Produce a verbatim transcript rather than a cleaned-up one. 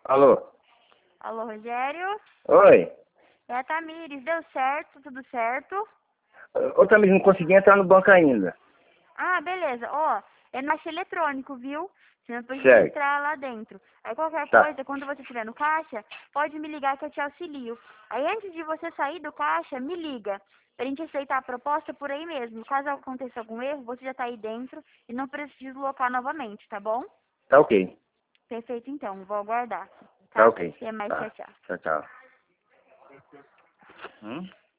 Alô? Alô, Rogério? Oi? É a Tamires, deu certo? Tudo certo? Ô, Tamires, não consegui entrar no banco ainda. Ah, beleza. Ó, é no caixa eletrônico, viu? Você não precisa Certo. entrar lá dentro. Aí qualquer Tá. coisa, quando você estiver no caixa, pode me ligar que eu te auxilio. Aí antes de você sair do caixa, me liga. Pra gente aceitar a proposta por aí mesmo. Caso aconteça algum erro, você já tá aí dentro e não precisa deslocar novamente, tá bom? Tá ok. Perfeito, então. Vou aguardar. Tá Tá? ok. Até mais, tchau, Tá. tchau. Tchau, tchau. Hum?